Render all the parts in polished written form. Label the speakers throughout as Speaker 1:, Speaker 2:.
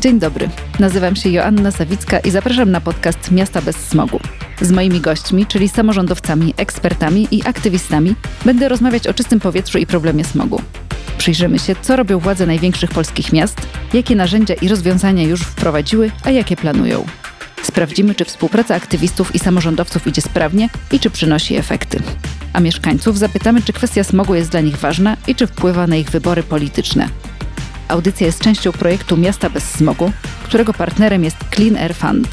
Speaker 1: Dzień dobry, nazywam się Joanna Sawicka i zapraszam na podcast Miasta bez smogu. Z moimi gośćmi, czyli samorządowcami, ekspertami i aktywistami, będę rozmawiać o czystym powietrzu i problemie smogu. Przyjrzymy się, co robią władze największych polskich miast, jakie narzędzia i rozwiązania już wprowadziły, a jakie planują. Sprawdzimy, czy współpraca aktywistów i samorządowców idzie sprawnie i czy przynosi efekty. A mieszkańców zapytamy, czy kwestia smogu jest dla nich ważna i czy wpływa na ich wybory polityczne. Audycja jest częścią projektu Miasta bez smogu, którego partnerem jest Clean Air Fund.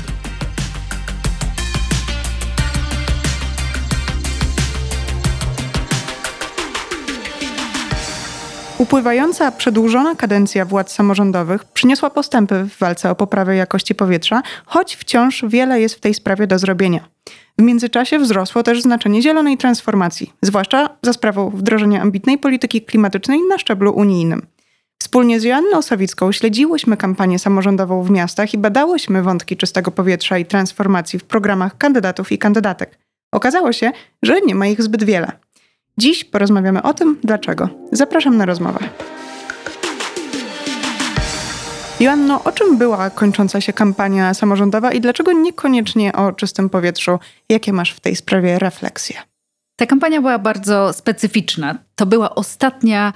Speaker 2: Upływająca, przedłużona kadencja władz samorządowych przyniosła postępy w walce o poprawę jakości powietrza, choć wciąż wiele jest w tej sprawie do zrobienia. W międzyczasie wzrosło też znaczenie zielonej transformacji, zwłaszcza za sprawą wdrożenia ambitnej polityki klimatycznej na szczeblu unijnym. Wspólnie z Joanną Sawicką śledziłyśmy kampanię samorządową w miastach i badałyśmy wątki czystego powietrza i transformacji w programach kandydatów i kandydatek. Okazało się, że nie ma ich zbyt wiele. Dziś porozmawiamy o tym, dlaczego. Zapraszam na rozmowę. Joanno, o czym była kończąca się kampania samorządowa i dlaczego niekoniecznie o czystym powietrzu? Jakie masz w tej sprawie refleksje?
Speaker 1: Ta kampania była bardzo specyficzna. To była ostatnia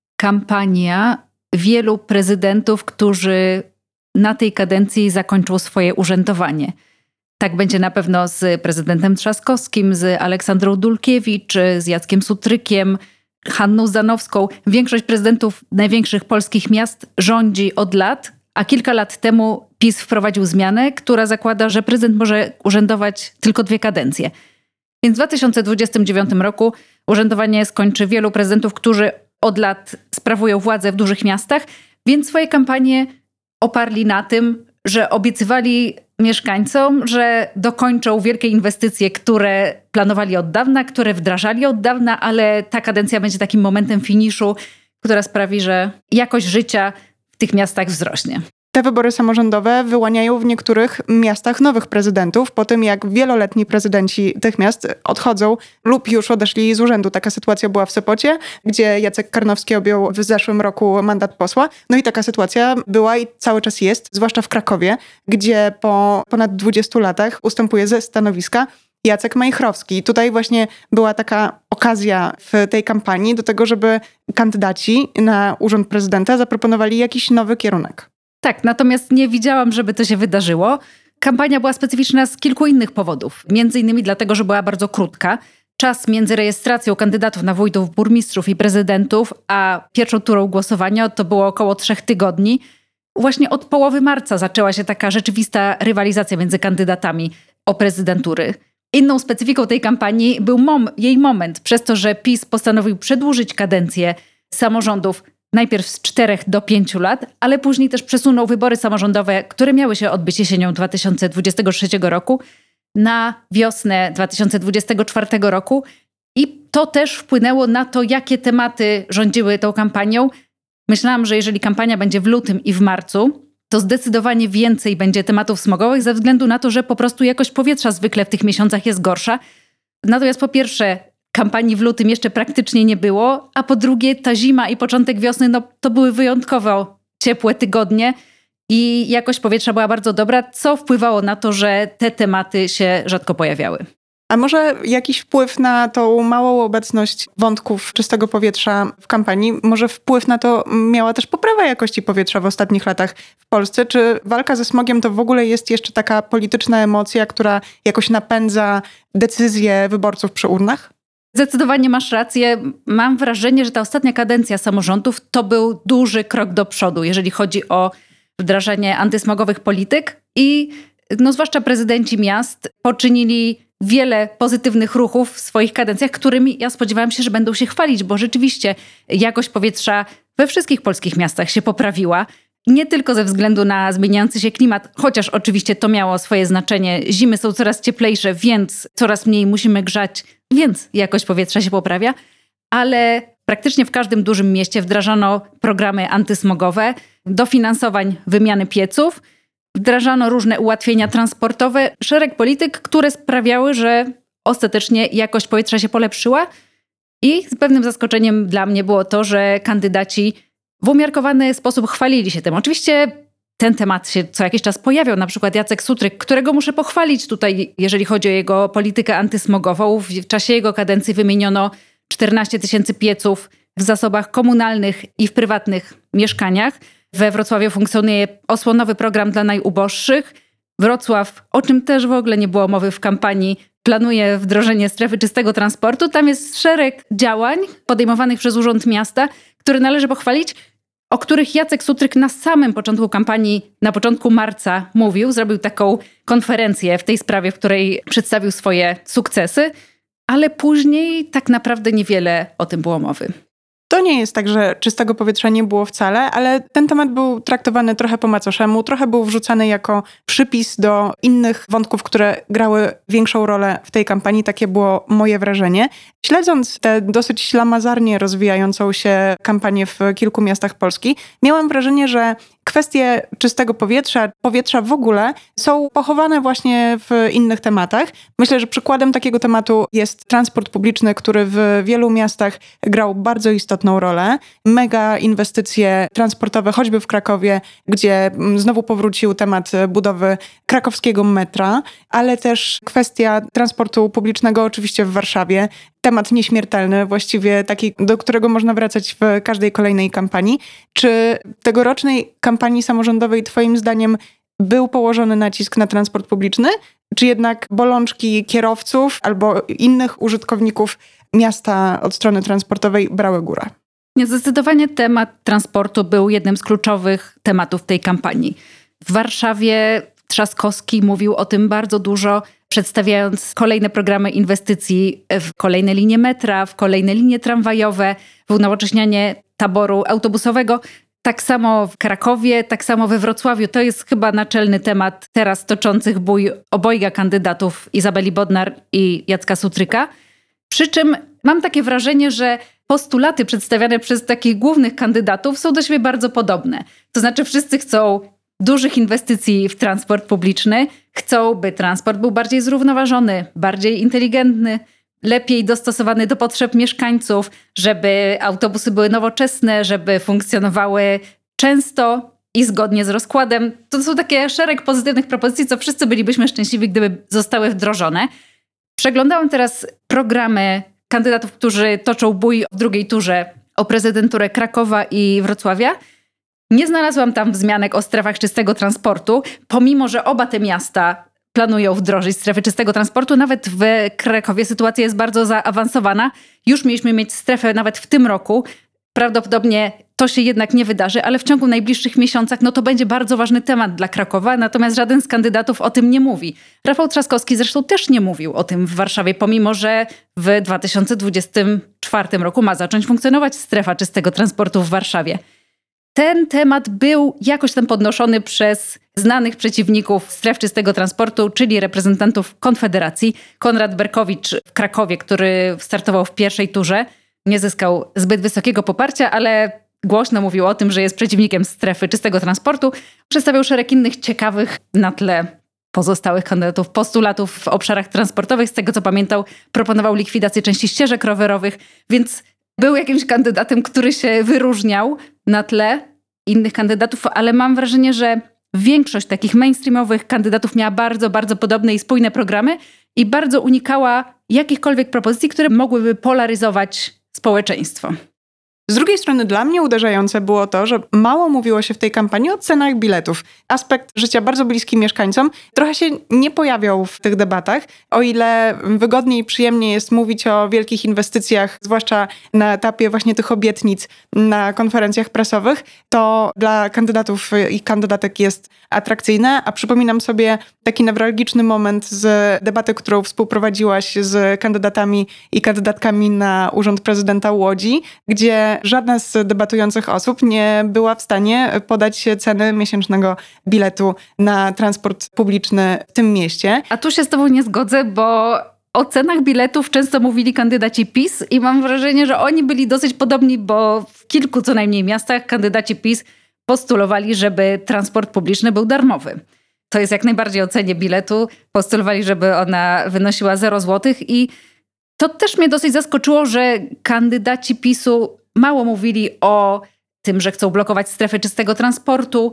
Speaker 1: kampania wielu prezydentów, którzy na tej kadencji zakończą swoje urzędowanie. Tak będzie na pewno z prezydentem Trzaskowskim, z Aleksandrą Dulkiewicz, z Jackiem Sutrykiem, Hanną Zdanowską. Większość prezydentów największych polskich miast rządzi od lat, a kilka lat temu PiS wprowadził zmianę, która zakłada, że prezydent może urzędować tylko 2 kadencje. Więc w 2029 roku urzędowanie skończy wielu prezydentów, którzy od lat sprawują władzę w dużych miastach, więc swoje kampanie oparli na tym, że obiecywali mieszkańcom, że dokończą wielkie inwestycje, które planowali od dawna, które wdrażali od dawna, ale ta kadencja będzie takim momentem finiszu, która sprawi, że jakość życia w tych miastach wzrośnie.
Speaker 2: Te wybory samorządowe wyłaniają w niektórych miastach nowych prezydentów, po tym jak wieloletni prezydenci tych miast odchodzą lub już odeszli z urzędu. Taka sytuacja była w Sopocie, gdzie Jacek Karnowski objął w zeszłym roku mandat posła. No i taka sytuacja była i cały czas jest, zwłaszcza w Krakowie, gdzie po ponad 20 latach ustępuje ze stanowiska Jacek Majchrowski. I tutaj właśnie była taka okazja w tej kampanii do tego, żeby kandydaci na urząd prezydenta zaproponowali jakiś nowy kierunek.
Speaker 1: Tak, natomiast nie widziałam, żeby to się wydarzyło. Kampania była specyficzna z kilku innych powodów. Między innymi dlatego, że była bardzo krótka. Czas między rejestracją kandydatów na wójtów, burmistrzów i prezydentów, a pierwszą turą głosowania to było około 3 tygodni. Właśnie od połowy marca zaczęła się taka rzeczywista rywalizacja między kandydatami o prezydentury. Inną specyfiką tej kampanii był jej moment, przez to, że PiS postanowił przedłużyć kadencję samorządów najpierw z 4 do 5 lat, ale później też przesunął wybory samorządowe, które miały się odbyć jesienią 2023 roku na wiosnę 2024 roku. I to też wpłynęło na to, jakie tematy rządziły tą kampanią. Myślałam, że jeżeli kampania będzie w lutym i w marcu, to zdecydowanie więcej będzie tematów smogowych ze względu na to, że po prostu jakość powietrza zwykle w tych miesiącach jest gorsza. Natomiast po pierwsze, kampanii w lutym jeszcze praktycznie nie było, a po drugie ta zima i początek wiosny, to były wyjątkowo ciepłe tygodnie i jakość powietrza była bardzo dobra, co wpływało na to, że te tematy się rzadko pojawiały.
Speaker 2: A może jakiś wpływ na tą małą obecność wątków czystego powietrza w kampanii, może wpływ na to miała też poprawa jakości powietrza w ostatnich latach w Polsce? Czy walka ze smogiem to w ogóle jest jeszcze taka polityczna emocja, która jakoś napędza decyzje wyborców przy urnach?
Speaker 1: Zdecydowanie masz rację. Mam wrażenie, że ta ostatnia kadencja samorządów to był duży krok do przodu, jeżeli chodzi o wdrażanie antysmogowych polityk i zwłaszcza prezydenci miast poczynili wiele pozytywnych ruchów w swoich kadencjach, którymi ja spodziewałam się, że będą się chwalić, bo rzeczywiście jakość powietrza we wszystkich polskich miastach się poprawiła. Nie tylko ze względu na zmieniający się klimat, chociaż oczywiście to miało swoje znaczenie. Zimy są coraz cieplejsze, więc coraz mniej musimy grzać, więc jakość powietrza się poprawia. Ale praktycznie w każdym dużym mieście wdrażano programy antysmogowe, dofinansowań wymiany pieców, wdrażano różne ułatwienia transportowe, szereg polityk, które sprawiały, że ostatecznie jakość powietrza się polepszyła. I z pewnym zaskoczeniem dla mnie było to, że kandydaci w umiarkowany sposób chwalili się tym. Oczywiście ten temat się co jakiś czas pojawiał. Na przykład Jacek Sutryk, którego muszę pochwalić tutaj, jeżeli chodzi o jego politykę antysmogową. W czasie jego kadencji wymieniono 14 000 pieców w zasobach komunalnych i w prywatnych mieszkaniach. We Wrocławiu funkcjonuje osłonowy program dla najuboższych. Wrocław, o czym też w ogóle nie było mowy w kampanii, planuje wdrożenie strefy czystego transportu. Tam jest szereg działań podejmowanych przez Urząd Miasta, które należy pochwalić, o których Jacek Sutryk na samym początku kampanii, na początku marca mówił. Zrobił taką konferencję w tej sprawie, w której przedstawił swoje sukcesy, ale później tak naprawdę niewiele o tym było mowy.
Speaker 2: To nie jest tak, że czystego powietrza nie było wcale, ale ten temat był traktowany trochę po macoszemu, trochę był wrzucany jako przypis do innych wątków, które grały większą rolę w tej kampanii. Takie było moje wrażenie. Śledząc tę dosyć ślamazarnie rozwijającą się kampanię w kilku miastach Polski, miałam wrażenie, że kwestie czystego powietrza w ogóle są pochowane właśnie w innych tematach. Myślę, że przykładem takiego tematu jest transport publiczny, który w wielu miastach grał bardzo istotną rolę. Mega inwestycje transportowe, choćby w Krakowie, gdzie znowu powrócił temat budowy krakowskiego metra, ale też kwestia transportu publicznego oczywiście w Warszawie. Temat nieśmiertelny, właściwie taki, do którego można wracać w każdej kolejnej kampanii. Czy tegorocznej kampanii samorządowej twoim zdaniem był położony nacisk na transport publiczny? Czy jednak bolączki kierowców albo innych użytkowników miasta od strony transportowej brały górę?
Speaker 1: Zdecydowanie temat transportu był jednym z kluczowych tematów tej kampanii. W Warszawie Trzaskowski mówił o tym bardzo dużo, przedstawiając kolejne programy inwestycji w kolejne linie metra, w kolejne linie tramwajowe, w unowocześnianie taboru autobusowego. Tak samo w Krakowie, tak samo we Wrocławiu. To jest chyba naczelny temat teraz toczących bój obojga kandydatów, Izabeli Bodnar i Jacka Sutryka. Przy czym mam takie wrażenie, że postulaty przedstawiane przez takich głównych kandydatów są do siebie bardzo podobne. To znaczy wszyscy chcą dużych inwestycji w transport publiczny, chcą, by transport był bardziej zrównoważony, bardziej inteligentny, lepiej dostosowany do potrzeb mieszkańców, żeby autobusy były nowoczesne, żeby funkcjonowały często i zgodnie z rozkładem. To są takie szereg pozytywnych propozycji, co wszyscy bylibyśmy szczęśliwi, gdyby zostały wdrożone. Przeglądałam teraz programy kandydatów, którzy toczą bój w drugiej turze o prezydenturę Krakowa i Wrocławia. Nie znalazłam tam wzmianek o strefach czystego transportu, pomimo że oba te miasta planują wdrożyć strefy czystego transportu. Nawet w Krakowie sytuacja jest bardzo zaawansowana. Już mieliśmy mieć strefę nawet w tym roku. Prawdopodobnie to się jednak nie wydarzy, ale w ciągu najbliższych miesiącach to będzie bardzo ważny temat dla Krakowa, natomiast żaden z kandydatów o tym nie mówi. Rafał Trzaskowski zresztą też nie mówił o tym w Warszawie, pomimo że w 2024 roku ma zacząć funkcjonować strefa czystego transportu w Warszawie. Ten temat był jakoś tam podnoszony przez znanych przeciwników stref czystego transportu, czyli reprezentantów Konfederacji. Konrad Berkowicz w Krakowie, który startował w pierwszej turze, nie zyskał zbyt wysokiego poparcia, ale głośno mówił o tym, że jest przeciwnikiem strefy czystego transportu. Przedstawiał szereg innych ciekawych na tle pozostałych kandydatów postulatów w obszarach transportowych. Z tego co pamiętał, proponował likwidację części ścieżek rowerowych, więc był jakimś kandydatem, który się wyróżniał na tle innych kandydatów, ale mam wrażenie, że większość takich mainstreamowych kandydatów miała bardzo, bardzo podobne i spójne programy i bardzo unikała jakichkolwiek propozycji, które mogłyby polaryzować społeczeństwo.
Speaker 2: Z drugiej strony dla mnie uderzające było to, że mało mówiło się w tej kampanii o cenach biletów. Aspekt życia bardzo bliski mieszkańcom trochę się nie pojawiał w tych debatach. O ile wygodniej i przyjemniej jest mówić o wielkich inwestycjach, zwłaszcza na etapie właśnie tych obietnic na konferencjach prasowych, to dla kandydatów i kandydatek jest atrakcyjne. A przypominam sobie taki newralgiczny moment z debaty, którą współprowadziłaś z kandydatami i kandydatkami na urząd prezydenta Łodzi, gdzie żadna z debatujących osób nie była w stanie podać ceny miesięcznego biletu na transport publiczny w tym mieście.
Speaker 1: A tu się z tobą nie zgodzę, bo o cenach biletów często mówili kandydaci PiS i mam wrażenie, że oni byli dosyć podobni, bo w kilku co najmniej miastach kandydaci PiS postulowali, żeby transport publiczny był darmowy. To jest jak najbardziej o cenie biletu. Postulowali, żeby ona wynosiła 0 złotych i to też mnie dosyć zaskoczyło, że kandydaci PiS-u mało mówili o tym, że chcą blokować strefy czystego transportu,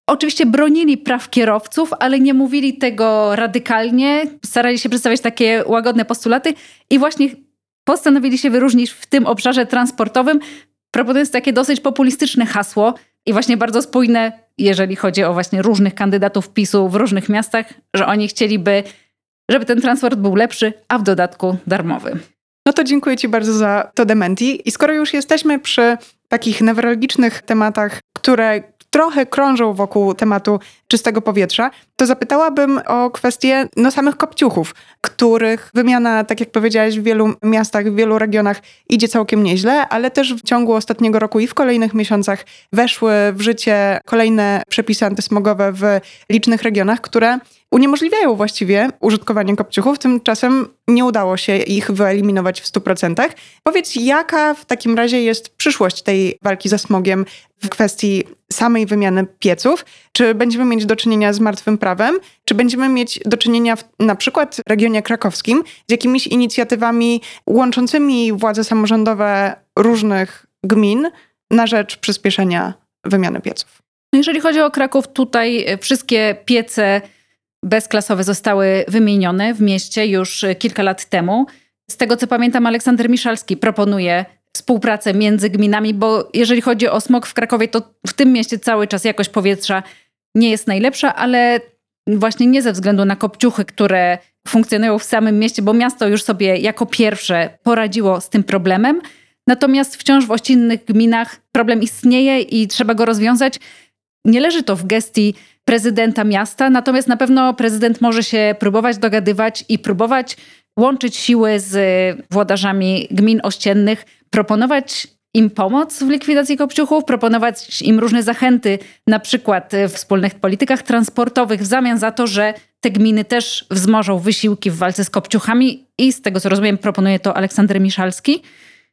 Speaker 1: Oczywiście bronili praw kierowców, ale nie mówili tego radykalnie. Starali się przedstawiać takie łagodne postulaty i właśnie postanowili się wyróżnić w tym obszarze transportowym, proponując takie dosyć populistyczne hasło i właśnie bardzo spójne, jeżeli chodzi o właśnie różnych kandydatów PiS-u w różnych miastach, że oni chcieliby, żeby ten transport był lepszy, a w dodatku darmowy.
Speaker 2: No to dziękuję Ci bardzo za to dementi. I skoro już jesteśmy przy takich newralgicznych tematach, które trochę krążą wokół tematu czystego powietrza, to zapytałabym o kwestię samych kopciuchów, których wymiana, tak jak powiedziałaś, w wielu miastach, w wielu regionach idzie całkiem nieźle, ale też w ciągu ostatniego roku i w kolejnych miesiącach weszły w życie kolejne przepisy antysmogowe w licznych regionach, które uniemożliwiają właściwie użytkowanie kopciuchów. Tymczasem nie udało się ich wyeliminować w 100%. Powiedz, jaka w takim razie jest przyszłość tej walki ze smogiem w kwestii samej wymiany pieców? Czy będziemy mieć do czynienia z martwym prawem? Czy będziemy mieć do czynienia na przykład w regionie krakowskim z jakimiś inicjatywami łączącymi władze samorządowe różnych gmin na rzecz przyspieszenia wymiany pieców?
Speaker 1: No jeżeli chodzi o Kraków, tutaj wszystkie piece bezklasowe zostały wymienione w mieście już kilka lat temu. Z tego co pamiętam, Aleksander Miszalski proponuje współpracę między gminami, bo jeżeli chodzi o smog w Krakowie, to w tym mieście cały czas jakość powietrza nie jest najlepsza, ale właśnie nie ze względu na kopciuchy, które funkcjonują w samym mieście, bo miasto już sobie jako pierwsze poradziło z tym problemem. Natomiast wciąż w innych gminach problem istnieje i trzeba go rozwiązać. Nie leży to w gestii prezydenta miasta, natomiast na pewno prezydent może się próbować dogadywać i próbować łączyć siły z włodarzami gmin ościennych, proponować im pomoc w likwidacji kopciuchów, proponować im różne zachęty, na przykład w wspólnych politykach transportowych w zamian za to, że te gminy też wzmożą wysiłki w walce z kopciuchami i z tego co rozumiem proponuje to Aleksander Miszalski.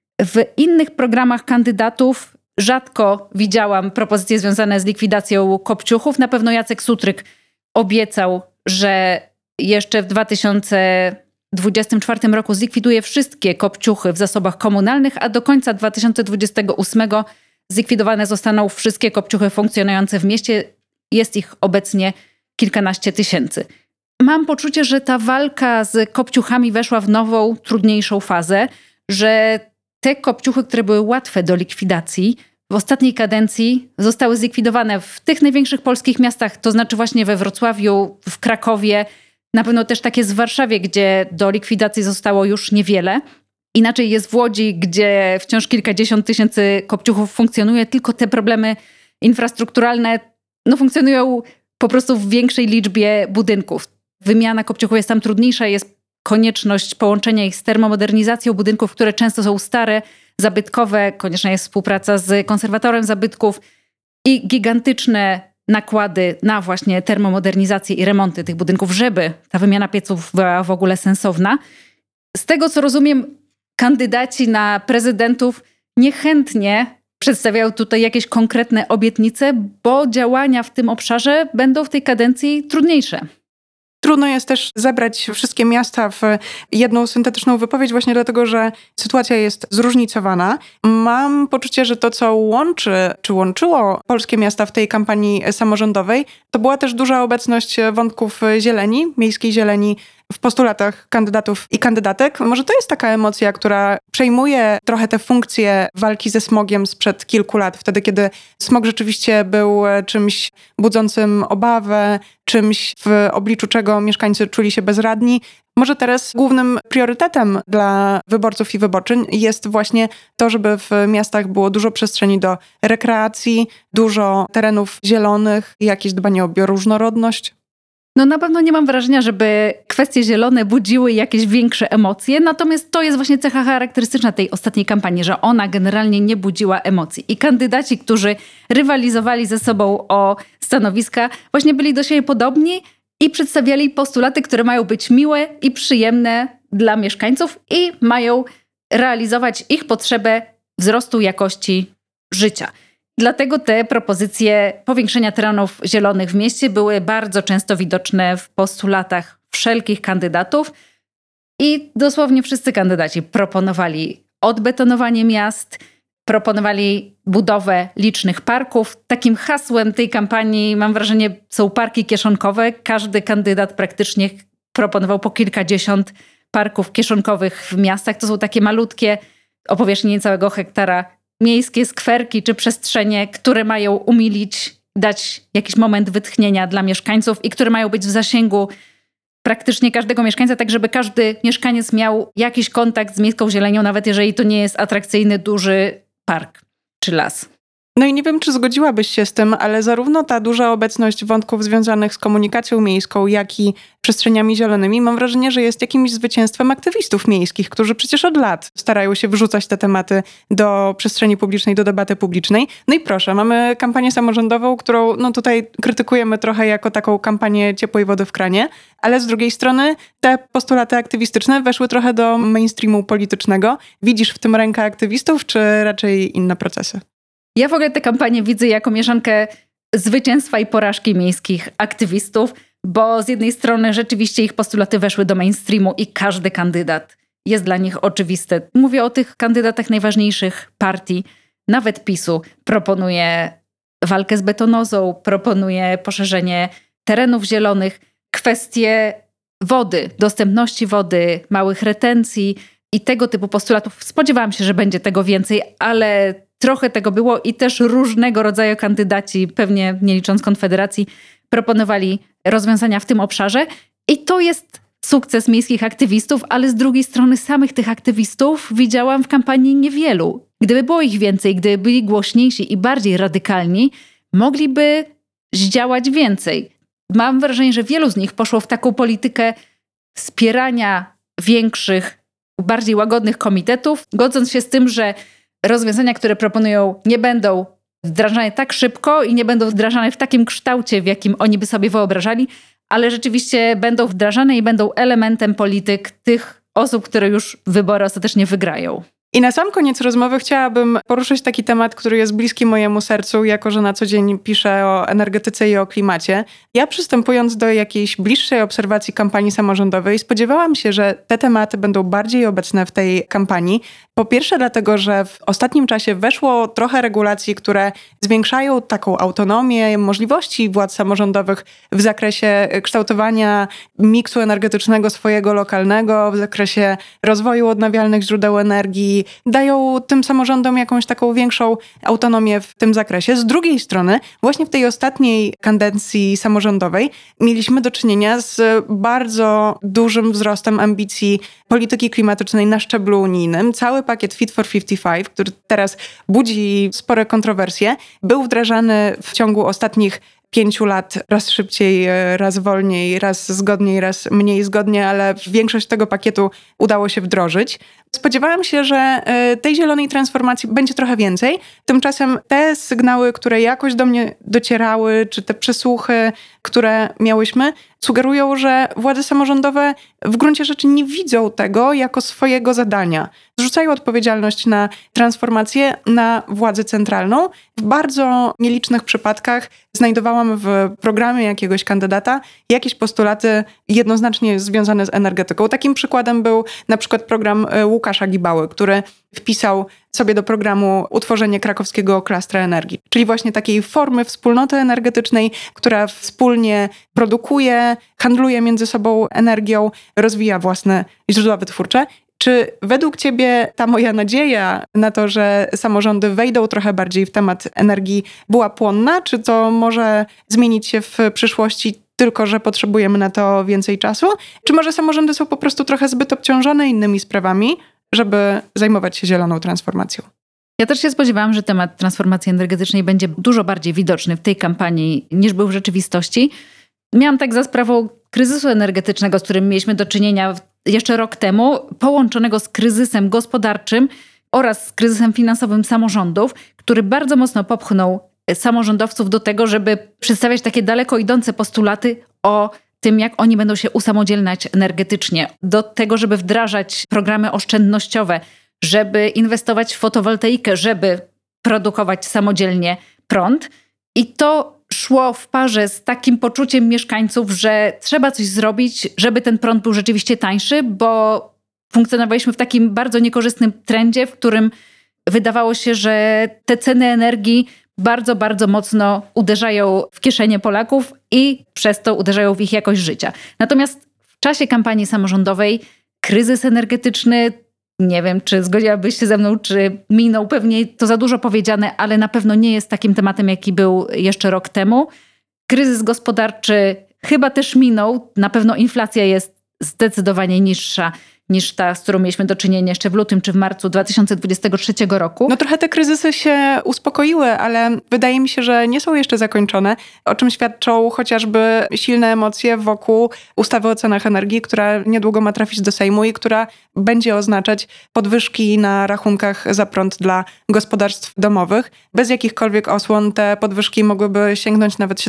Speaker 1: W innych programach kandydatów rzadko widziałam propozycje związane z likwidacją kopciuchów. Na pewno Jacek Sutryk obiecał, że jeszcze w 2024 roku zlikwiduje wszystkie kopciuchy w zasobach komunalnych, a do końca 2028 zlikwidowane zostaną wszystkie kopciuchy funkcjonujące w mieście. Jest ich obecnie kilkanaście tysięcy. Mam poczucie, że ta walka z kopciuchami weszła w nową, trudniejszą fazę, że te kopciuchy, które były łatwe do likwidacji, w ostatniej kadencji zostały zlikwidowane w tych największych polskich miastach, to znaczy właśnie we Wrocławiu, w Krakowie, na pewno też tak jest w Warszawie, gdzie do likwidacji zostało już niewiele. Inaczej jest w Łodzi, gdzie wciąż kilkadziesiąt tysięcy kopciuchów funkcjonuje, tylko te problemy infrastrukturalne funkcjonują po prostu w większej liczbie budynków. Wymiana kopciuchów jest tam trudniejsza, jest konieczność połączenia ich z termomodernizacją budynków, które często są stare, zabytkowe, konieczna jest współpraca z konserwatorem zabytków i gigantyczne nakłady na właśnie termomodernizację i remonty tych budynków, żeby ta wymiana pieców była w ogóle sensowna. Z tego co rozumiem, kandydaci na prezydentów niechętnie przedstawiają tutaj jakieś konkretne obietnice, bo działania w tym obszarze będą w tej kadencji trudniejsze.
Speaker 2: Trudno jest też zebrać wszystkie miasta w jedną syntetyczną wypowiedź właśnie dlatego, że sytuacja jest zróżnicowana. Mam poczucie, że to, co łączy, czy łączyło polskie miasta w tej kampanii samorządowej, to była też duża obecność wątków zieleni, miejskiej zieleni w postulatach kandydatów i kandydatek. Może to jest taka emocja, która przejmuje trochę te funkcje walki ze smogiem sprzed kilku lat, wtedy kiedy smog rzeczywiście był czymś budzącym obawę, czymś w obliczu czego mieszkańcy czuli się bezradni. Może teraz głównym priorytetem dla wyborców i wyborczyń jest właśnie to, żeby w miastach było dużo przestrzeni do rekreacji, dużo terenów zielonych, jakieś dbanie o bioróżnorodność.
Speaker 1: Na pewno nie mam wrażenia, żeby kwestie zielone budziły jakieś większe emocje, natomiast to jest właśnie cecha charakterystyczna tej ostatniej kampanii, że ona generalnie nie budziła emocji. I kandydaci, którzy rywalizowali ze sobą o stanowiska, właśnie byli do siebie podobni i przedstawiali postulaty, które mają być miłe i przyjemne dla mieszkańców i mają realizować ich potrzebę wzrostu jakości życia. Dlatego te propozycje powiększenia terenów zielonych w mieście były bardzo często widoczne w postulatach wszelkich kandydatów i dosłownie wszyscy kandydaci proponowali odbetonowanie miast, proponowali budowę licznych parków. Takim hasłem tej kampanii, mam wrażenie, są parki kieszonkowe. Każdy kandydat praktycznie proponował po kilkadziesiąt parków kieszonkowych w miastach. To są takie malutkie, o powierzchni niecałego hektara, miejskie skwerki czy przestrzenie, które mają umilić, dać jakiś moment wytchnienia dla mieszkańców i które mają być w zasięgu praktycznie każdego mieszkańca, tak żeby każdy mieszkaniec miał jakiś kontakt z miejską zielenią, nawet jeżeli to nie jest atrakcyjny, duży park czy las.
Speaker 2: No i nie wiem, czy zgodziłabyś się z tym, ale zarówno ta duża obecność wątków związanych z komunikacją miejską, jak i przestrzeniami zielonymi, mam wrażenie, że jest jakimś zwycięstwem aktywistów miejskich, którzy przecież od lat starają się wrzucać te tematy do przestrzeni publicznej, do debaty publicznej. No i proszę, mamy kampanię samorządową, którą tutaj krytykujemy trochę jako taką kampanię ciepłej wody w kranie, ale z drugiej strony te postulaty aktywistyczne weszły trochę do mainstreamu politycznego. Widzisz w tym rękę aktywistów, czy raczej inne procesy?
Speaker 1: Ja w ogóle tę kampanię widzę jako mieszankę zwycięstwa i porażki miejskich aktywistów, bo z jednej strony rzeczywiście ich postulaty weszły do mainstreamu i każdy kandydat jest dla nich oczywisty. Mówię o tych kandydatach najważniejszych partii, nawet PiS-u. Proponuje walkę z betonozą, proponuje poszerzenie terenów zielonych, kwestie wody, dostępności wody, małych retencji i tego typu postulatów. Spodziewałam się, że będzie tego więcej, ale trochę tego było i też różnego rodzaju kandydaci, pewnie nie licząc Konfederacji, proponowali rozwiązania w tym obszarze. I to jest sukces miejskich aktywistów, ale z drugiej strony samych tych aktywistów widziałam w kampanii niewielu. Gdyby było ich więcej, gdyby byli głośniejsi i bardziej radykalni, mogliby zdziałać więcej. Mam wrażenie, że wielu z nich poszło w taką politykę wspierania większych, bardziej łagodnych komitetów, godząc się z tym, że rozwiązania, które proponują, nie będą wdrażane tak szybko i nie będą wdrażane w takim kształcie, w jakim oni by sobie wyobrażali, ale rzeczywiście będą wdrażane i będą elementem polityk tych osób, które już wybory ostatecznie wygrają.
Speaker 2: I na sam koniec rozmowy chciałabym poruszyć taki temat, który jest bliski mojemu sercu, jako że na co dzień piszę o energetyce i o klimacie. Ja przystępując do jakiejś bliższej obserwacji kampanii samorządowej, spodziewałam się, że te tematy będą bardziej obecne w tej kampanii. Po pierwsze dlatego, że w ostatnim czasie weszło trochę regulacji, które zwiększają taką autonomię, możliwości władz samorządowych w zakresie kształtowania miksu energetycznego swojego lokalnego, w zakresie rozwoju odnawialnych źródeł energii, dają tym samorządom jakąś taką większą autonomię w tym zakresie. Z drugiej strony, właśnie w tej ostatniej kadencji samorządowej mieliśmy do czynienia z bardzo dużym wzrostem ambicji polityki klimatycznej na szczeblu unijnym. Cały pakiet Fit for 55, który teraz budzi spore kontrowersje, był wdrażany w ciągu ostatnich 5 lat, raz szybciej, raz wolniej, raz zgodniej, raz mniej zgodnie, ale większość tego pakietu udało się wdrożyć. Spodziewałam się, że tej zielonej transformacji będzie trochę więcej. Tymczasem te sygnały, które jakoś do mnie docierały, czy te przesłuchy, które miałyśmy, sugerują, że władze samorządowe w gruncie rzeczy nie widzą tego jako swojego zadania. Zrzucają odpowiedzialność na transformację na władzę centralną. W bardzo nielicznych przypadkach znajdowałam w programie jakiegoś kandydata jakieś postulaty jednoznacznie związane z energetyką. Takim przykładem był na przykład program Łukasza Gibały, który wpisał sobie do programu utworzenie krakowskiego klastra energii, czyli właśnie takiej formy wspólnoty energetycznej, która wspólnie produkuje, handluje między sobą energią, rozwija własne źródła wytwórcze. Czy według ciebie ta moja nadzieja na to, że samorządy wejdą trochę bardziej w temat energii, była płonna? Czy to może zmienić się w przyszłości, tylko że potrzebujemy na to więcej czasu? Czy może samorządy są po prostu trochę zbyt obciążone innymi sprawami, żeby zajmować się zieloną transformacją?
Speaker 1: Ja też się spodziewałam, że temat transformacji energetycznej będzie dużo bardziej widoczny w tej kampanii niż był w rzeczywistości. Miałam tak za sprawą kryzysu energetycznego, z którym mieliśmy do czynienia jeszcze rok temu, połączonego z kryzysem gospodarczym oraz z kryzysem finansowym samorządów, który bardzo mocno popchnął samorządowców do tego, żeby przedstawiać takie daleko idące postulaty o tym, jak oni będą się usamodzielniać energetycznie, do tego, żeby wdrażać programy oszczędnościowe, żeby inwestować w fotowoltaikę, żeby produkować samodzielnie prąd. I to szło w parze z takim poczuciem mieszkańców, że trzeba coś zrobić, żeby ten prąd był rzeczywiście tańszy, bo funkcjonowaliśmy w takim bardzo niekorzystnym trendzie, w którym wydawało się, że te ceny energii bardzo, bardzo mocno uderzają w kieszenie Polaków i przez to uderzają w ich jakość życia. Natomiast w czasie kampanii samorządowej kryzys energetyczny, nie wiem, czy zgodziłabyś się ze mną, czy minął, pewnie to za dużo powiedziane, ale na pewno nie jest takim tematem, jaki był jeszcze rok temu. Kryzys gospodarczy chyba też minął. Na pewno inflacja jest zdecydowanie niższa niż ta, z którą mieliśmy do czynienia jeszcze w lutym czy w marcu 2023 roku.
Speaker 2: No trochę te kryzysy się uspokoiły, ale wydaje mi się, że nie są jeszcze zakończone, o czym świadczą chociażby silne emocje wokół ustawy o cenach energii, która niedługo ma trafić do Sejmu i która będzie oznaczać podwyżki na rachunkach za prąd dla gospodarstw domowych. Bez jakichkolwiek osłon te podwyżki mogłyby sięgnąć nawet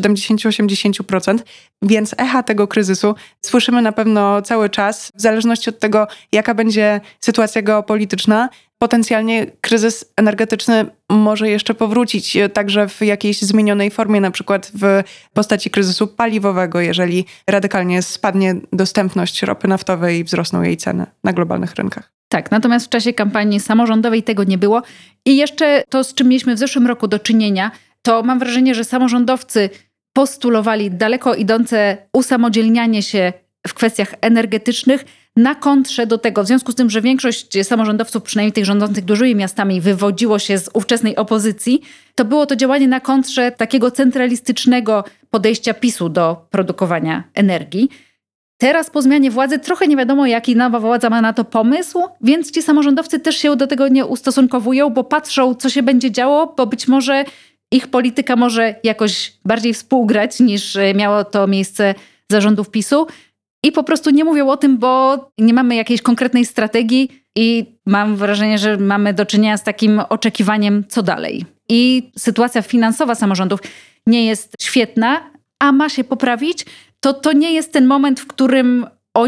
Speaker 2: 70-80%, więc echa tego kryzysu słyszymy na pewno cały czas, w zależności od tego, jaka będzie sytuacja geopolityczna. Potencjalnie kryzys energetyczny może jeszcze powrócić, także w jakiejś zmienionej formie, na przykład w postaci kryzysu paliwowego, jeżeli radykalnie spadnie dostępność ropy naftowej i wzrosną jej ceny na globalnych rynkach.
Speaker 1: Tak, natomiast w czasie kampanii samorządowej tego nie było. I jeszcze to, z czym mieliśmy w zeszłym roku do czynienia, to mam wrażenie, że samorządowcy postulowali daleko idące usamodzielnianie się w kwestiach energetycznych na kontrze do tego, w związku z tym, że większość samorządowców, przynajmniej tych rządzących dużymi miastami, wywodziło się z ówczesnej opozycji, to było to działanie na kontrze takiego centralistycznego podejścia PiS-u do produkowania energii. Teraz po zmianie władzy trochę nie wiadomo, jaki nowa władza ma na to pomysł, więc ci samorządowcy też się do tego nie ustosunkowują, bo patrzą, co się będzie działo, bo być może ich polityka może jakoś bardziej współgrać niż miało to miejsce za rządów PiS-u. I po prostu nie mówią o tym, bo nie mamy jakiejś konkretnej strategii i mam wrażenie, że mamy do czynienia z takim oczekiwaniem, co dalej. I sytuacja finansowa samorządów nie jest świetna, a ma się poprawić, to nie jest ten moment, w którym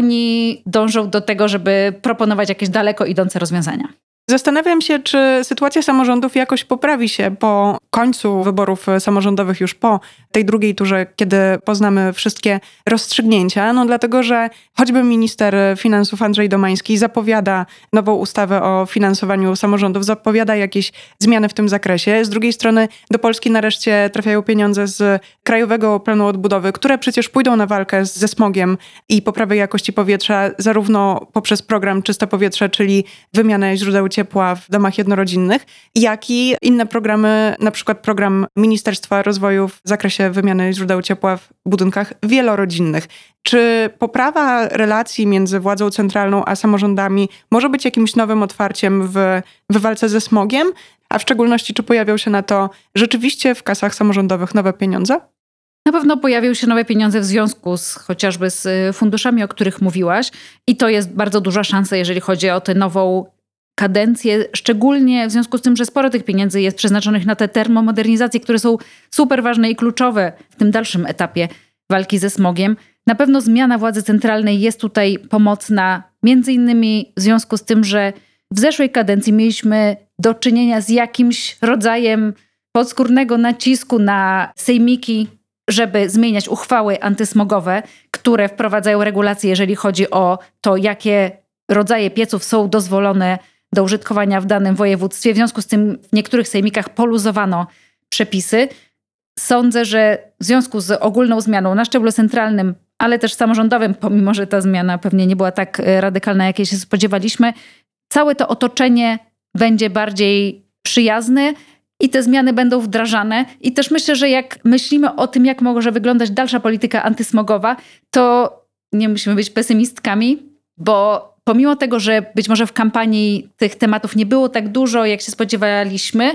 Speaker 1: oni dążą do tego, żeby proponować jakieś daleko idące rozwiązania.
Speaker 2: Zastanawiam się, czy sytuacja samorządów jakoś poprawi się po końcu wyborów samorządowych, już po tej drugiej turze, kiedy poznamy wszystkie rozstrzygnięcia. No dlatego, że choćby minister finansów Andrzej Domański zapowiada nową ustawę o finansowaniu samorządów, zapowiada jakieś zmiany w tym zakresie. Z drugiej strony do Polski nareszcie trafiają pieniądze z Krajowego Planu Odbudowy, które przecież pójdą na walkę ze smogiem i poprawę jakości powietrza, zarówno poprzez program Czyste Powietrze, czyli wymianę źródeł ciepła w domach jednorodzinnych, jak i inne programy, na przykład program Ministerstwa Rozwoju w zakresie wymiany źródeł ciepła w budynkach wielorodzinnych. Czy poprawa relacji między władzą centralną a samorządami może być jakimś nowym otwarciem w walce ze smogiem? A w szczególności, czy pojawią się na to rzeczywiście w kasach samorządowych nowe pieniądze?
Speaker 1: Na pewno pojawią się nowe pieniądze w związku chociażby z funduszami, o których mówiłaś. I to jest bardzo duża szansa, jeżeli chodzi o tę nową kadencję, szczególnie w związku z tym, że sporo tych pieniędzy jest przeznaczonych na te termomodernizacje, które są super ważne i kluczowe w tym dalszym etapie walki ze smogiem. Na pewno zmiana władzy centralnej jest tutaj pomocna, między innymi w związku z tym, że w zeszłej kadencji mieliśmy do czynienia z jakimś rodzajem podskórnego nacisku na sejmiki, żeby zmieniać uchwały antysmogowe, które wprowadzają regulacje, jeżeli chodzi o to, jakie rodzaje pieców są dozwolone do użytkowania w danym województwie. W związku z tym w niektórych sejmikach poluzowano przepisy. Sądzę, że w związku z ogólną zmianą na szczeblu centralnym, ale też samorządowym, pomimo że ta zmiana pewnie nie była tak radykalna, jakiej się spodziewaliśmy, całe to otoczenie będzie bardziej przyjazne i te zmiany będą wdrażane. I też myślę, że jak myślimy o tym, jak może wyglądać dalsza polityka antysmogowa, to nie musimy być pesymistkami, bo pomimo tego, że być może w kampanii tych tematów nie było tak dużo, jak się spodziewaliśmy,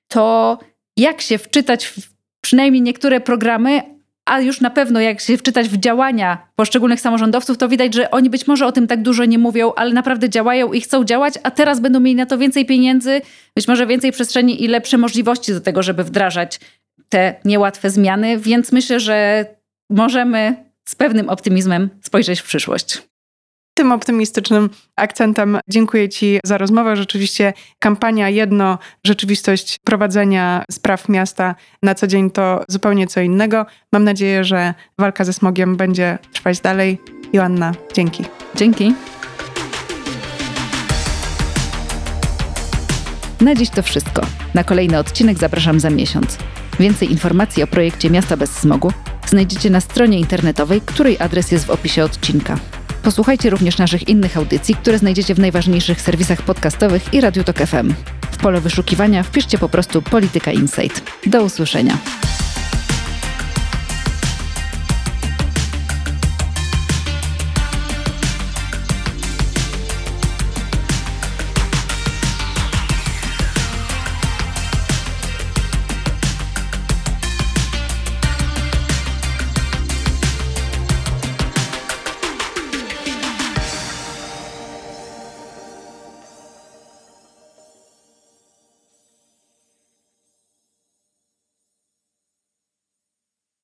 Speaker 1: to jak się wczytać w przynajmniej niektóre programy, a już na pewno jak się wczytać w działania poszczególnych samorządowców, to widać, że oni być może o tym tak dużo nie mówią, ale naprawdę działają i chcą działać, a teraz będą mieli na to więcej pieniędzy, być może więcej przestrzeni i lepsze możliwości do tego, żeby wdrażać te niełatwe zmiany, więc myślę, że możemy z pewnym optymizmem spojrzeć w przyszłość.
Speaker 2: Tym optymistycznym akcentem dziękuję Ci za rozmowę. Rzeczywiście kampania jedno, rzeczywistość prowadzenia spraw miasta na co dzień to zupełnie co innego. Mam nadzieję, że walka ze smogiem będzie trwać dalej. Joanna, dzięki.
Speaker 1: Dzięki. Na dziś to wszystko. Na kolejny odcinek zapraszam za miesiąc. Więcej informacji o projekcie Miasta bez smogu znajdziecie na stronie internetowej, której adres jest w opisie odcinka. Posłuchajcie również naszych innych audycji, które znajdziecie w najważniejszych serwisach podcastowych i Radiu Tok FM. W pole wyszukiwania wpiszcie po prostu Polityka Insight. Do usłyszenia.